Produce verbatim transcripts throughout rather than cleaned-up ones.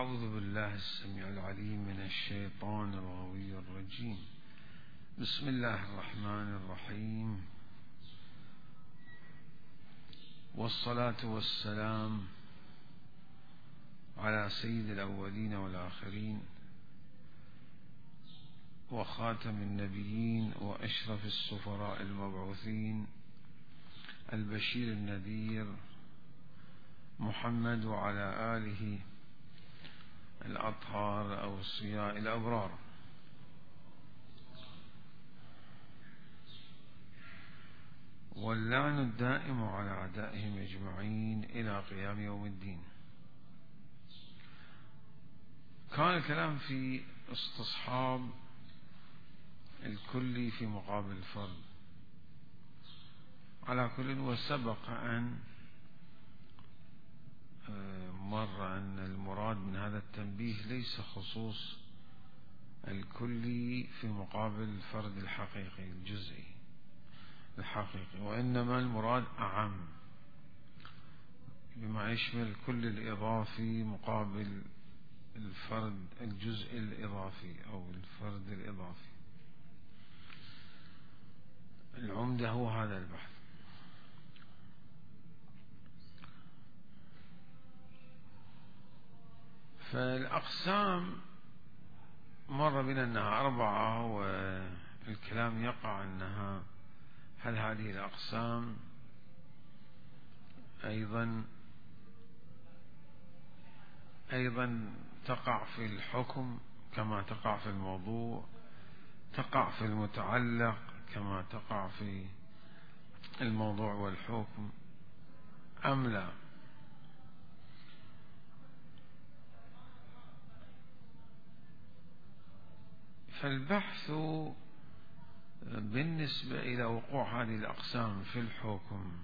أعوذ بالله السميع العليم من الشيطان الغوي الرجيم. بسم الله الرحمن الرحيم، والصلاة والسلام على سيد الأولين والآخرين وخاتم النبيين وأشرف السفراء المبعوثين البشير النذير محمد وعلى آله الأطهار الأوصياء الأبرار. واللعن الدائم على أعدائهم أجمعين إلى قيام يوم الدين. كان الكلام في استصحاب الكل في مقابل الفرد على كل، وسبق أن مر أن المراد من هذا التنبيه ليس خصوص الكل في مقابل الفرد الحقيقي الجزئي الحقيقي، وإنما المراد أعم بما يشمل كل الإضافي مقابل الفرد الجزء الإضافي أو الفرد الإضافي. العمدة هو هذا البحث. فالأقسام مر بنا أنها أربعة، والكلام يقع أنها هل هذه الأقسام أيضا أيضا تقع في الحكم كما تقع في الموضوع، تقع في المتعلق كما تقع في الموضوع والحكم أم لا؟ فالبحث بالنسبة إلى وقوع هذه الأقسام في الحكم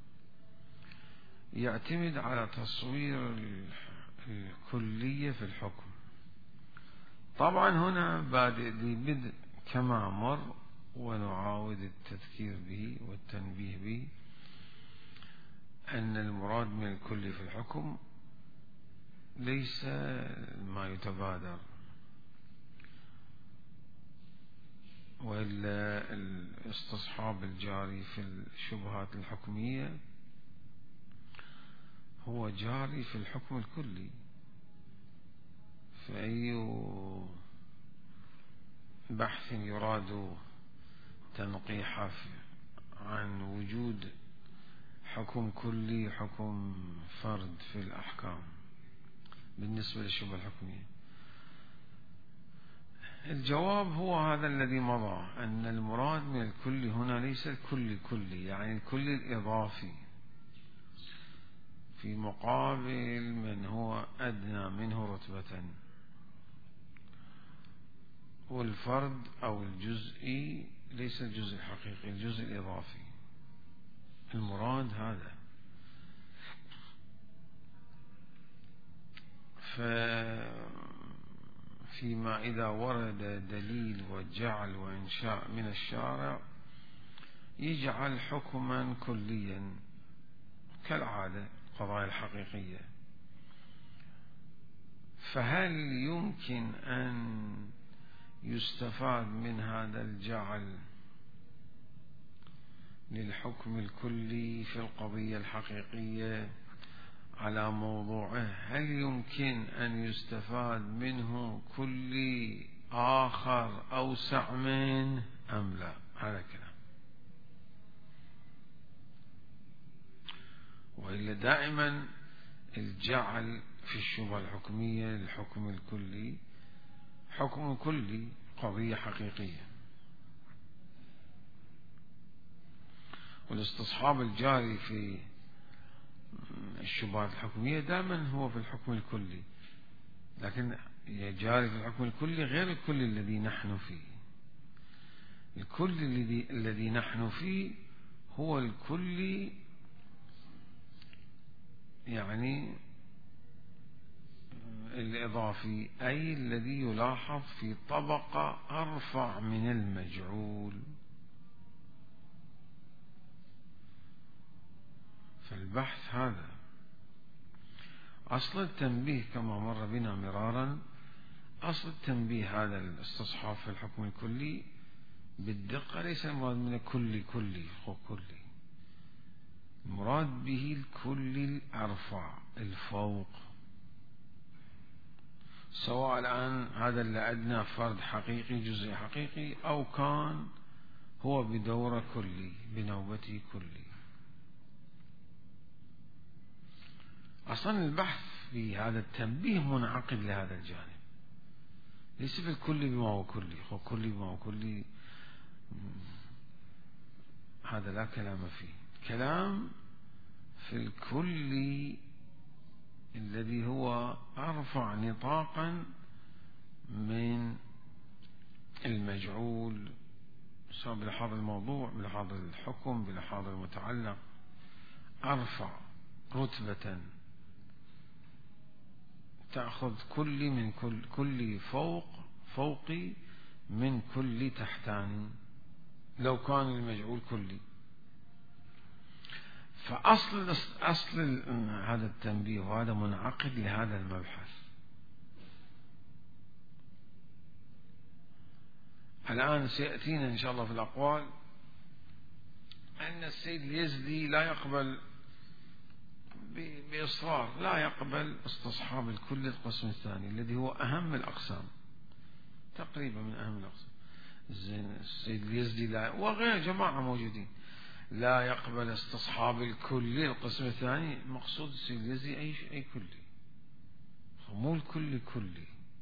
يعتمد على تصوير الكلية في الحكم. طبعا هنا بادئ ببدء كما مر، ونعاود التذكير به والتنبيه به أن المراد من الكل في الحكم ليس ما يتبادر، وإلا الاستصحاب الجاري في الشبهات الحكمية هو جاري في الحكم الكلي. فأي بحث يراد تنقيحه عن وجود حكم كلي حكم فرد في الأحكام بالنسبة للشبهة الحكمية، الجواب هو هذا الذي مضى، أن المراد من الكل هنا ليس الكل الكلي، يعني الكل الإضافي في مقابل من هو أدنى منه رتبة، والفرد أو الجزئي ليس الجزء الحقيقي، الجزء الإضافي. المراد هذا. فيما إذا ورد دليل وجعل وإنشاء من الشارع يجعل حكما كليا كالعادة القضايا الحقيقية، فهل يمكن أن يستفاد من هذا الجعل للحكم الكلي في القضية الحقيقية على موضوعه؟ هل يمكن أن يستفاد منه كل آخر أوسع منه أم لا؟ هذا كلام. وإلا دائما الجعل في الشبهة الحكمية للحكم الكلي حكم كلي قضية حقيقية، والاستصحاب الجاري في الشبهات الحكمية دائما هو في الحكم الكلي، لكن جاري في الحكم الكلي غير الكل الذي نحن فيه. الكل الذي الذي نحن فيه هو الكل يعني الإضافي، أي الذي يلاحظ في طبقة أرفع من المجعول. فالبحث هذا. أصل التنبيه كما مر بنا مرارا، أصل التنبيه هذا الاستصحاب في الحكم الكلي بالدقة ليس المراد من الكل كلي كلي، المراد به الكل الأرفع الفوق، سواء الآن هذا اللي أدنى فرد حقيقي جزء حقيقي أو كان هو بدورة كلي بنوبته كلي. أصلا البحث في هذا التنبيه منعقد لهذا الجانب، ليس في الكل بما هو كلي، هو كلي بما هو كلي هذا لا كلام فيه، كلام في الكل الذي هو أرفع نطاقا من المجعول، سواء بلحاظ الموضوع بلحاظ الحكم بلحاظ المتعلق، أرفع رتبة تأخذ كل من كل كل فوق فوقي من كل تحتاني لو كان المجعول كلي. فأصل أصل هذا التنبيه وهذا منعقد لهذا المبحث. الآن سيأتينا إن شاء الله في الأقوال أن السيد اليزدي لا يقبل بإصرار، لا يقبل استصحاب الكل القسم الثاني الذي هو أهم الأقسام، تقريبا من أهم الأقسام. زين السيد اليزدي لا، وغير جماعة موجودين، لا يقبل استصحاب الكل القسم الثاني. مقصود السيد اليزدي أي أي كلي، مو الكل كلي،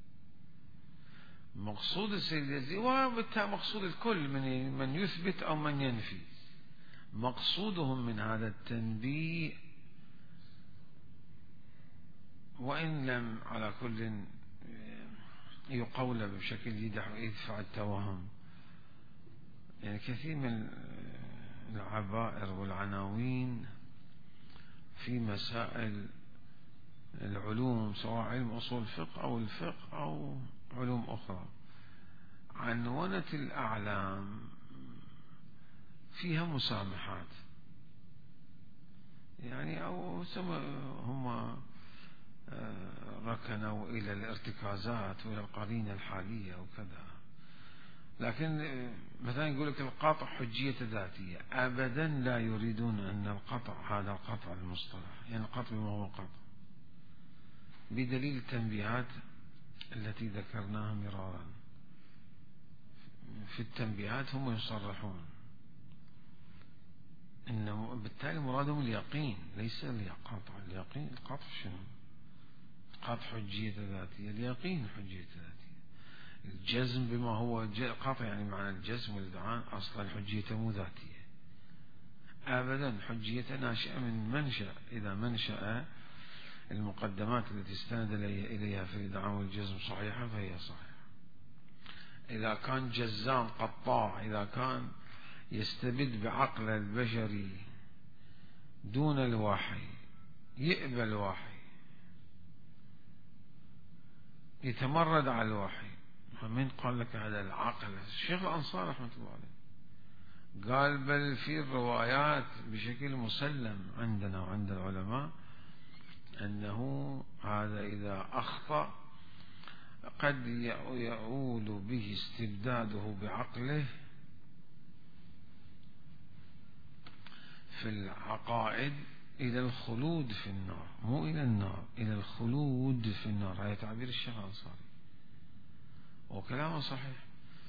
مقصود السيد اليزدي وبالتالي مقصود الكل من من يثبت أو من ينفي. مقصودهم من هذا التنبيه وإن لم على كل يقول بشكل يدفع التوهم، يعني كثير من العبائر والعناوين في مسائل العلوم سواء علم أصول الفقه أو الفقه أو علوم أخرى، عنونة الأعلام فيها مسامحات، يعني أو هم ركنوا إلى الارتكازات وإلى القرينة الحالية وكذا. لكن مثلا يقول لك القطع حجية ذاتية، أبدا لا يريدون أن القطع هذا القطع المصطلح، يعني القطع بما هو قطع، بدليل التنبيهات التي ذكرناها مرارا. في التنبيهات هم يصرحون إنه بالتالي مرادهم اليقين ليس القطع. اليقين القطع شنو؟ قطع حجية ذاتية، اليقين حجية ذاتية. الجزم بما هو قطع يعني معنى الجزم والإذعان أصلا حجيته مو ذاتية أبدا، حجيته ناشئة من منشأ. إذا منشأ المقدمات التي استند إليها في الإذعان والجزم صحيحة فهي صحيحة. إذا كان جزام قطاع، إذا كان يستبد بعقل البشري دون الوحي، يقبل الوحي، يتمرد على الوحي، من قال لك هذا العقل؟ الشيخ الأنصاري رحمة الله عليه قال بل في الروايات بشكل مسلم عندنا وعند العلماء أنه هذا إذا أخطأ قد يؤول به استبداده بعقله في العقائد إلى الخلود في النار، مو إلى النار، إلى الخلود في النار. هذا تعبير الشيخ الأنصاري وكلامه صحيح.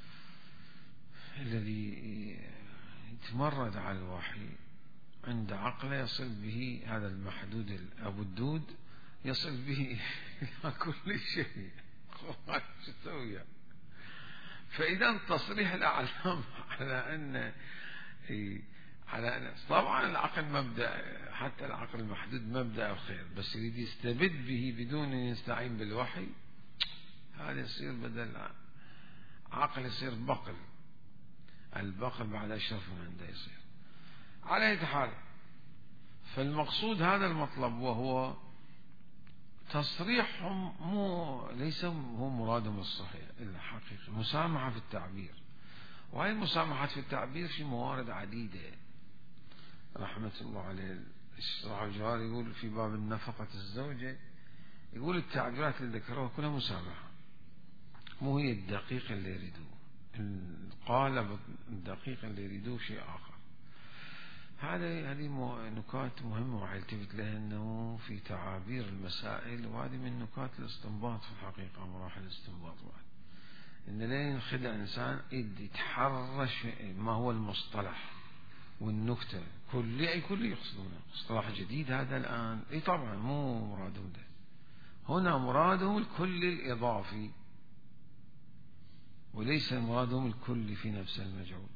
الذي يتمرد على الوحي عند عقله يصل به هذا المحدود أبو الدود، يصل به إلى كل شيء. شو تسوي؟ فإذا تصريح الأعلام على أن على أن طبعا العقل مبدأ، حتى العقل المحدود مبدأ الخير، بس يريد يستبد به بدون أن يستعين بالوحي، هذا يصير بدل عقل يصير بقل. البقل بعد أشرف من عنده يصير. على أي حال، فالمقصود هذا المطلب، وهو تصريحهم مو ليس هو مرادهم الصحيح إلا حقيقي، مسامحة في التعبير. وهي المسامحات في التعبير في موارد عديدة رحمة الله عليه. الشرح الجوهري يقول في باب النفقة الزوجة يقول التعبيرات اللي ذكروها كلها مشابهة، مو هي الدقيق اللي يريدوه، القالب الدقيق اللي يريدوه شيء آخر. هذه هذه نكات مهمة وحيلتفت لها أنه في تعابير المسائل، وهذه من نكات الاستنباط في الحقيقة، مراحل الاستنباط بعد، إن لا ينخدع إنسان يتحرش ما هو المصطلح والنكتة كل أي كل يقصدونه مصطلح جديد هذا الآن. أي طبعا مو مرادهم ده، هنا مرادهم الكل الإضافي وليس مرادهم الكل في نفس المجعول.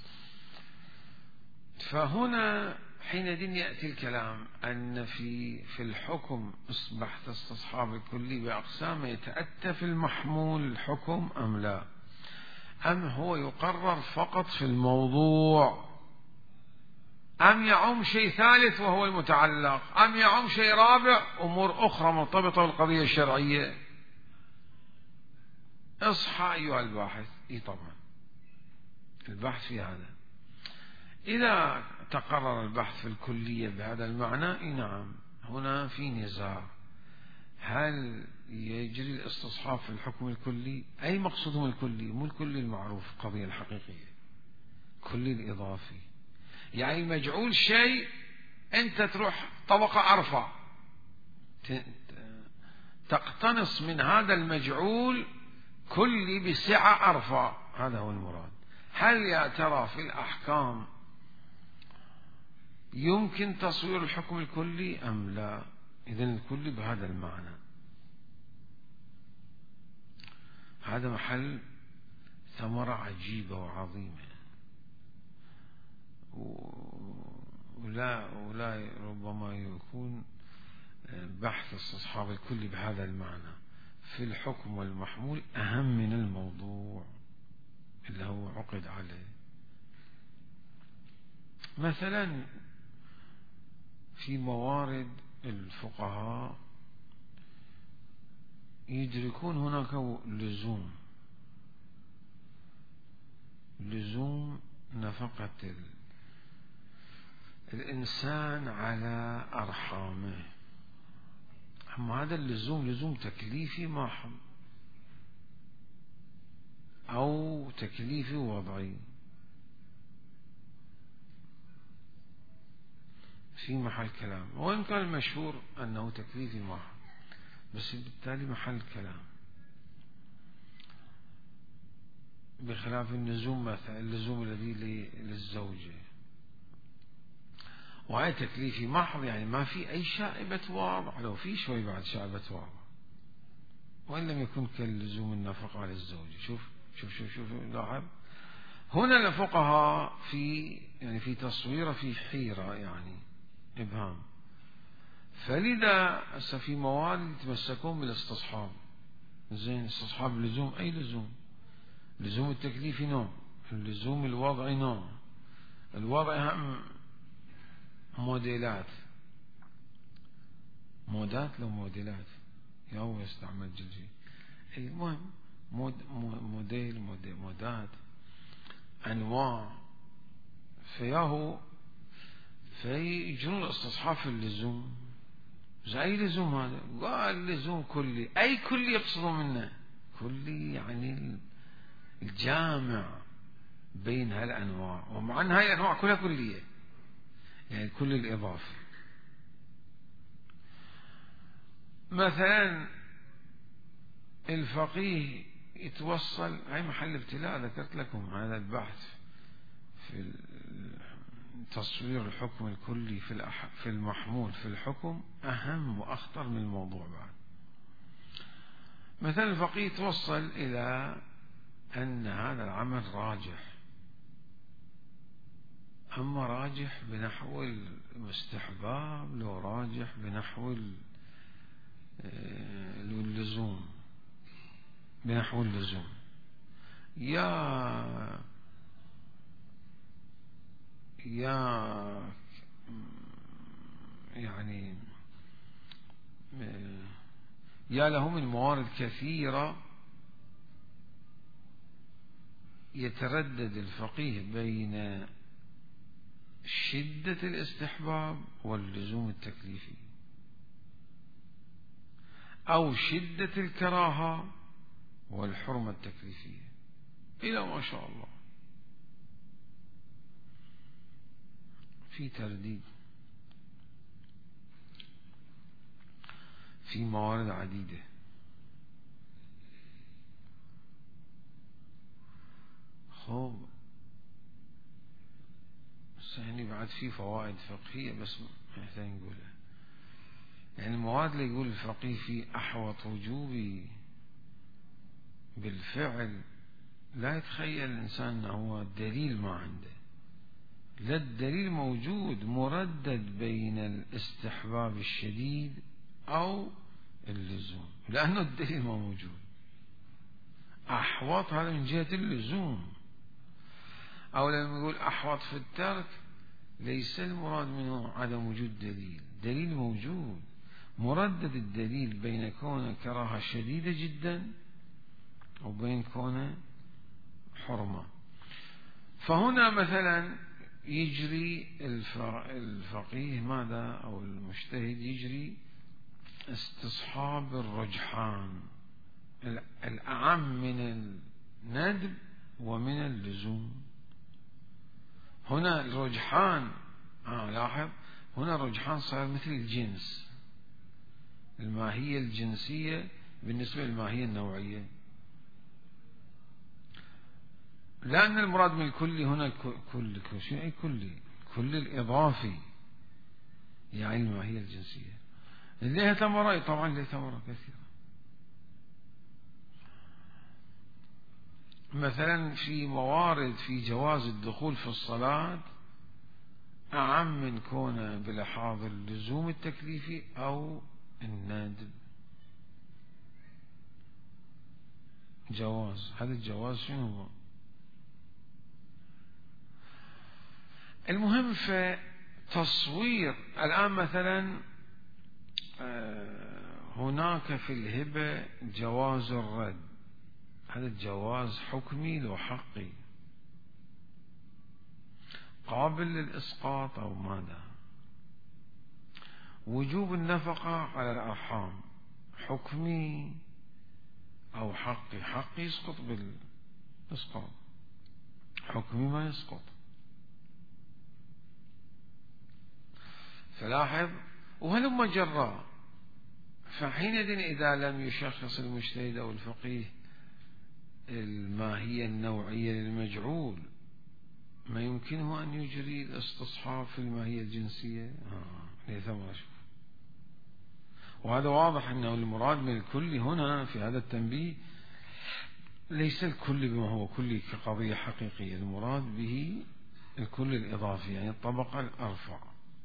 فهنا حينئذ يأتي الكلام أن في في الحكم أصبح استصحاب الكلي بأقسام، يتأتى في المحمول الحكم أم لا، أم هو يقرر فقط في الموضوع، أم يعم شيء ثالث وهو المتعلق، أم يعم شيء رابع أمور أخرى مرتبطة بالقضية الشرعية. اصحى أيها الباحث. إيه طبعا البحث في هذا، إذا تقرر البحث في الكلية بهذا المعنى، إيه نعم هنا في نزاع، هل يجري الاستصحاب في الحكم الكلي؟ أي مقصودهم الكلي، مو الكلي المعروف القضية الحقيقية، كلي الإضافي، يعني مجعول شيء أنت تروح طبقة أرفع تقتنص من هذا المجعول كلي بسعة أرفع، هذا هو المراد. هل يا ترى في الأحكام يمكن تصوير الحكم الكلي أم لا؟ إذن الكلي بهذا المعنى، هذا محل ثمرة عجيبة وعظيمة، ولا ولا ربما يكون بحث استصحاب الكلي بهذا المعنى في الحكم والمحمول أهم من الموضوع اللي هو عقد عليه. مثلا في موارد الفقهاء يدركون هناك لزوم لزوم نفقة الإنسان على أرحامه، أما هذا اللزوم لزوم تكليفي محض أو تكليفي وضعي، في محل كلام، وإن كان المشهور أنه تكليفي محض، بس بالتالي محل كلام، بخلاف النزوم مثلا اللزوم الذي للزوجة، وهي تكليفي محض، يعني ما في أي شائبة واضح، لو في شوي بعد شائبة واضح، وإن لم يكن كاللزوم النفقة على الزوجة. شوف شوف شوف شوف لاحظ هنا الفقهاء في يعني في تصوير في حيرة، يعني إبهام، فلذا في موارد يتمسكون بالاستصحاب. زين استصحاب لزوم، أي لزوم؟ لزوم التكليفي نوع، اللزوم الوضعي نوع، الوضع هم موديلات مودات لو موديلات يا هو يستعمل جلجي، المهم مود موديل موديل مودات أنواع، فياهو فيجرون الاستصحاب في اللزوم. أي لزوم هذا؟ قال لزوم كلي، أي كلي يقصدون منه؟ كلي يعني الجامع بين هالأنواع، ومع أن هاي الأنواع كلها كلية، يعني كل الإضافة. مثلا الفقيه يتوصل، هاي محل ابتلاء، ذكرت لكم هذا البحث في تصوير الحكم الكلي في في المحمول في الحكم أهم وأخطر من الموضوع بعد. مثلا الفقيه توصل إلى أن هذا العمل راجح، أما راجح بنحو الاستحباب لو راجح بنحو اللزوم، بنحو اللزوم، يا يا يعني يا له من موارد كثيرة يتردد الفقيه بين شدة الاستحباب واللزوم التكليفي، أو شدة الكراهة والحرمة التكليفية إلى ما شاء الله، في ترديد في موارد عديدة. خب يعني بعد في فوائد فقهية بس محتاج نقولها. يعني المواد اللي يقول الفقيه في أحوط وجوبي بالفعل، لا يتخيل الإنسان أنه هو الدليل ما عنده، لا الدليل موجود مردد بين الاستحباب الشديد أو اللزوم، لأنه الدليل ما موجود. أحوط هذا من جهة اللزوم، أو لما يقول أحوط في الترك ليس المراد منه عدم وجود دليل، دليل موجود، مردد الدليل بين كونه كراهة شديدة جدا وبين كونه حرمة. فهنا مثلا يجري الفقيه ماذا أو المجتهد يجري استصحاب الرجحان الأعم من الندب ومن اللزوم. هنا الرجحان آه لاحظ هنا الرجحان صار مثل الجنس، الماهية الجنسية بالنسبة للماهية النوعية، لأن المراد من الكل هنا كل شيء أي كلي، كل الإضافي يعني الماهية الجنسية. لها ثمرة طبعا، لها ثمرة كثيرة. مثلا في موارد في جواز الدخول في الصلاة أعم من كونه بلحاظ اللزوم التكليفي أو الندب. جواز، هذا الجواز شنو هو؟ المهم في تصوير الآن مثلا هناك في الهبة جواز الرد، هذا الجواز حكمي لو حقي قابل للإسقاط أو ماذا. وجوب النفقة على الأرحام حكمي أو حقي، حقي يسقط بالإسقاط، حكمي ما يسقط. فلاحظ وهلما جرى. فحينئذ إذا لم يشخص المجتهد أو الفقيه الماهية النوعية للمجعول ما يمكنه أن يجري الاستصحاب في الماهية الجنسية. آه. ليس ما شوف. وهذا واضح أنه المراد من الكل هنا في هذا التنبيه ليس الكل بما هو كلي كقضية حقيقية، المراد به الكل الإضافي يعني الطبقة الأرفع.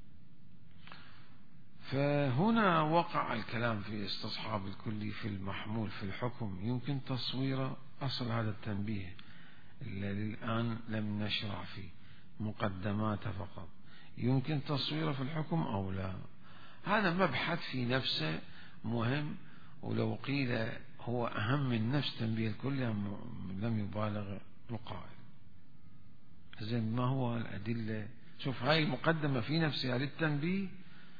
فهنا وقع الكلام في استصحاب الكلي في المحمول في الحكم، يمكن تصوير أصل هذا التنبيه الذي الآن لم نشرع فيه مقدمات فقط، يمكن تصويره في الحكم أو لا. هذا مبحث في نفسه مهم، ولو قيل هو أهم من نفس تنبيه الكلي لم يبالغ القائل. زين ما هو الأدلة؟ شوف هاي المقدمة في نفسها للتنبيه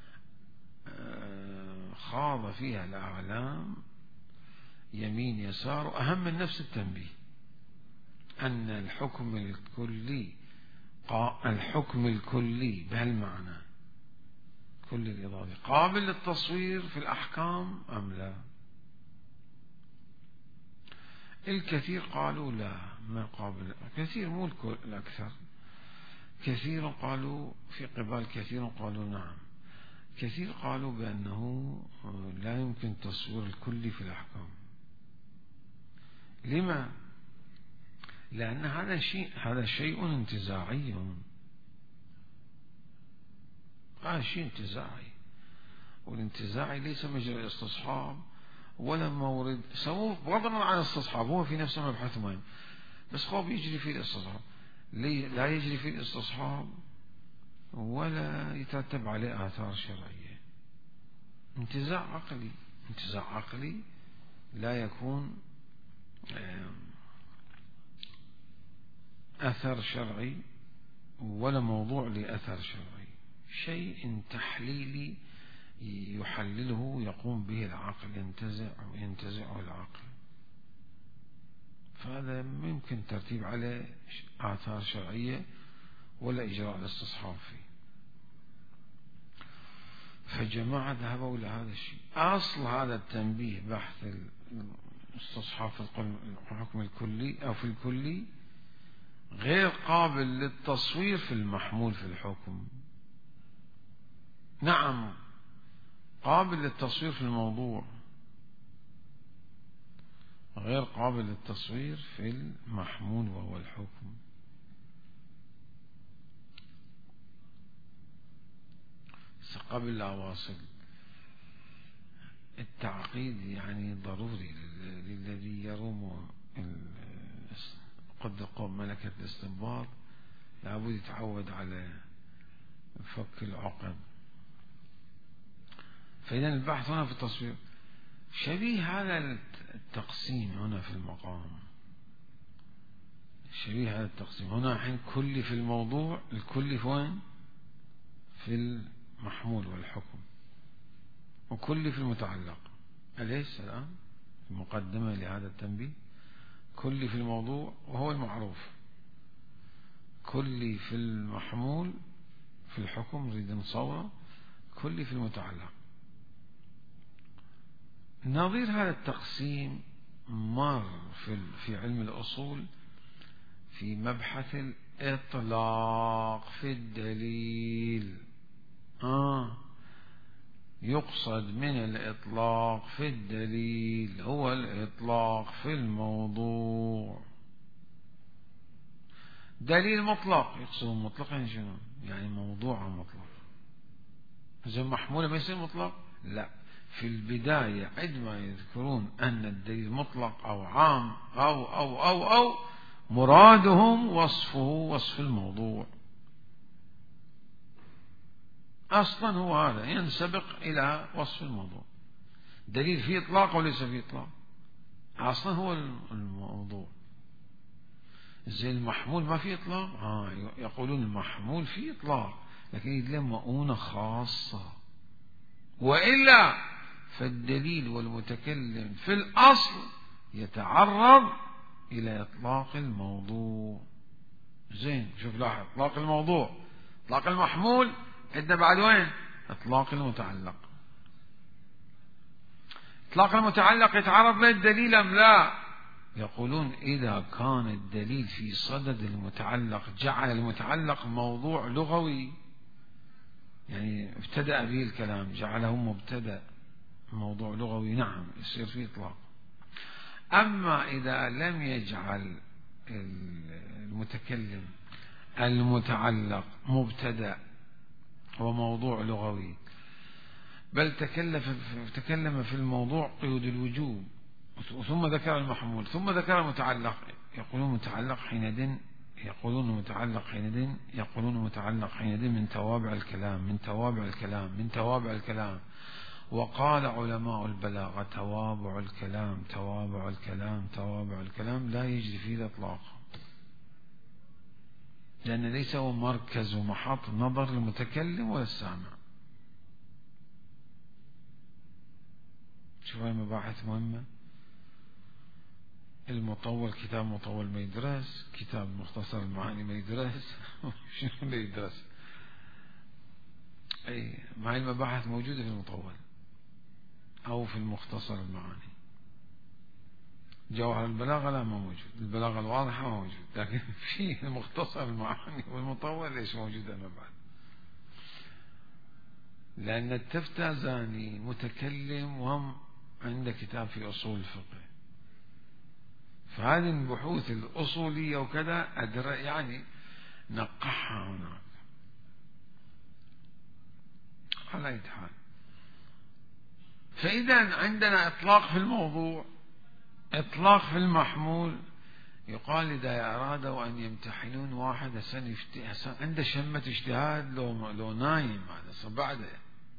خاض فيها الأعلام يمين يسار، وأهم من نفس التنبيه أن الحكم الكلي الحكم الكلي بهالمعنى كل الإضافة قابل للتصوير في الأحكام أم لا. الكثير قالوا لا ما قابل، كثير مو الكل الأكثر، كثير قالوا في قبال كثير قالوا نعم، كثير قالوا بأنه لا يمكن تصوير الكل في الأحكام. لما؟ لأن هذا شيء هذا شيء انتزاعي، هذا شيء انتزاعي، والانتزاعي ليس مجرى الاستصحاب ولا مورد، سووا بغض النظر عن الاستصحاب هو في نفسه مبحث مهم، بس خوف يجري فيه الاستصحاب، لا يجري فيه الاستصحاب ولا يترتب عليه آثار شرعية. انتزاع عقلي، انتزاع عقلي لا يكون أثر شرعي ولا موضوع لأثر شرعي، شيء تحليلي يحلله يقوم به العقل، ينتزع ينتزعه العقل. فهذا ممكن ترتيب عليه آثار شرعية ولا إجراء الاستصحاب فيه. فجماعة ذهبوا إلى هذا الشيء. أصل هذا التنبيه بحث الاستصحاب في الحكم الكلي أو في الكلي غير قابل للتصوير في المحمول في الحكم. نعم قابل للتصوير في الموضوع، غير قابل للتصوير في المحمول وهو الحكم. قبل لا أواصل، التعقيد يعني ضروري للذي يروم قد قوم ملكة الاستنباط، لابد يتعود على فك العقد. فإذا البحث هنا في التصوير شبيه هذا التقسيم هنا في المقام، شبيه هذا التقسيم هنا. الحين كلي في الموضوع، الكلي في وين؟ في المحمول والحكم، وكلي في المتعلق. أليس الآن المقدمة لهذا التنبيه؟ كلي في الموضوع وهو المعروف، كلي في المحمول في الحكم نريد نصوره، كلي في المتعلق. نظير هذا التقسيم مر في في علم الأصول في مبحث الإطلاق في الدليل. آه يقصد من الإطلاق في الدليل هو الإطلاق في الموضوع. دليل مطلق يقصد مطلق يعني شنو؟ يعني موضوع مطلق. إذا محمول ما يصير مطلق؟ لا، في البداية عندما يذكرون أن الدليل مطلق أو عام أو أو أو أو مرادهم وصفه وصف الموضوع. أصلا هو هذا ينسبق إلى وصف الموضوع. دليل فيه إطلاق وليس فيه إطلاق، أصلا هو الموضوع. زي المحمول ما فيه إطلاق، آه يقولون المحمول فيه إطلاق لكن يدل مؤونة خاصة، وإلا فالدليل والمتكلم في الأصل يتعرض إلى إطلاق الموضوع. زين شوف لاحظ، إطلاق الموضوع، إطلاق المحمول، عندنا بعد وين؟ إطلاق المتعلق. إطلاق المتعلق يتعرض للدليل أم لا؟ يقولون إذا كان الدليل في صدد المتعلق جعل المتعلق موضوع لغوي، يعني ابتدأ به الكلام جعله مبتدأ موضوع لغوي، نعم يصير فيه إطلاق. أما إذا لم يجعل المتكلم المتعلق مبتدأ وموضوع لغوي، بل تكلم في الموضوع قيود الوجوب ثم ذكر المحمول ثم ذكر المتعلق، يقولون متعلق حينئذ يقولون متعلق حينئذ يقولون متعلق حينئذ من توابع الكلام من توابع الكلام من توابع الكلام. وقال علماء البلاغة توابع الكلام توابع الكلام توابع الكلام لا يجري فيه الإطلاق، لأن ليس هو مركز ومحط نظر المتكلم ولا السامع. شوف هاي مباحث مهمة. المطول كتاب مطول ما يدرس، كتاب مختصر المعاني ما يدرس شنو اللي يدرس؟ أي ما هي المباحث موجودة في المطول أو في المختصر المعاني. جوهر البلاغة لا ما موجود، البلاغة الواضحة ما موجود، لكن في المختصر المعاني والمطول ليش موجودة المباحث؟ لأن التفتازاني متكلم وهم عنده كتاب في أصول الفقه، فهذه البحوث الأصولية وكذا أدرى يعني نقحها هناك على أي حال. فإذا عندنا إطلاق في الموضوع، إطلاق في المحمول. يقال إذا أرادوا أن يمتحنون واحد سنة عنده شمة اجتهاد لو لو نايم هذا صبعده،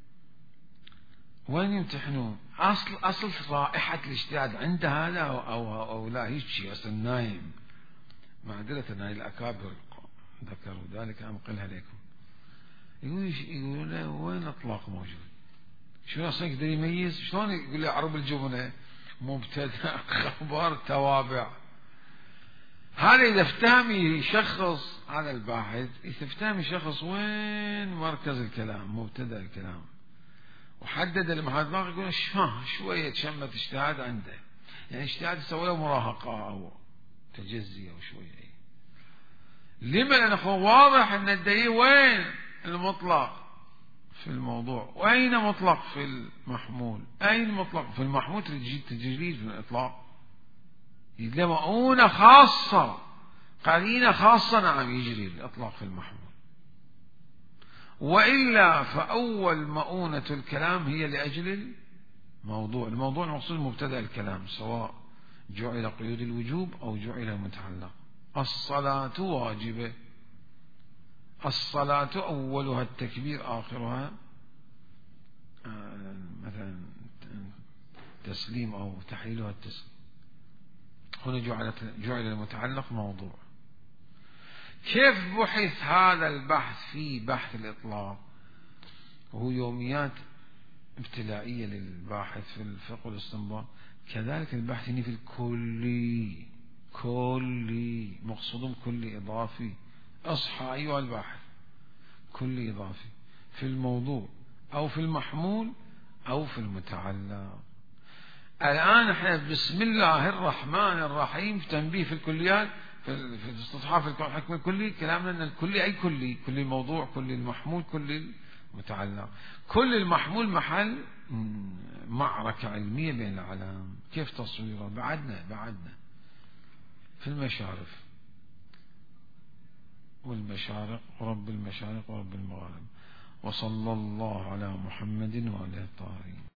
وين يمتحنون؟ أصل أصل رائحة الاجتهاد عنده هذا أو أو, أو لا هيك شيء أصل نايم. معذرة هاي الأكابر ذكروا ذلك أنقلها لكم. يقول يقول وين إطلاق موجود؟ شو أصلا يقدر يميز؟ شلون يقول لي عرب الجبنة مبتدأ خبر توابع؟ هذا إذا افتهم يشخص على الباحث، إذا افتهم يشخص وين مركز الكلام، مبتدأ الكلام، وحدد المحل باقي يقول شها شوية شمة اجتهاد عنده، يعني اجتهاد يسوي له مراهقة أو تجزي أو شوية. لما؟ لأنه واضح أن الدليل وين المطلق في الموضوع، وأين مطلق في المحمول، أين مطلق في المحمول تجي تجريد في الإطلاق، إذا مؤونة خاصة قرينة خاصة نعم يجري الإطلاق في المحمول، وإلا فأول مؤونة الكلام هي لأجل الموضوع. الموضوع المقصود مبتدأ الكلام، سواء جعل قيود الوجوب أو جعل متعلق. الصلاة واجبة، الصلاة أولها التكبير آخرها مثلا تسليم أو تحليلها التسليم. هنا جعلت جعل المتعلق موضوع. كيف بحث هذا البحث في بحث الإطلاق؟ وهو يوميات ابتلائية للباحث في الفقه والاستنباط. كذلك البحث هنا في الكلي، كلي مقصود كلي إضافي. أصحى أيها الباحث، كلي إضافي في الموضوع أو في المحمول أو في المتعلق. الآن احنا بسم الله الرحمن الرحيم تنبيه في الكليات في استصحاب الحكم الكلي، كلامنا أن الكلي أي كلي، كل الموضوع كل المحمول كل المتعلق. كل المحمول محل معركة علمية بين العالم. كيف تصويره؟ بعدنا بعدنا في المشارف والمشارق ورب المشارق ورب المغارب. وصلى الله على محمد وعلى الطاهرين.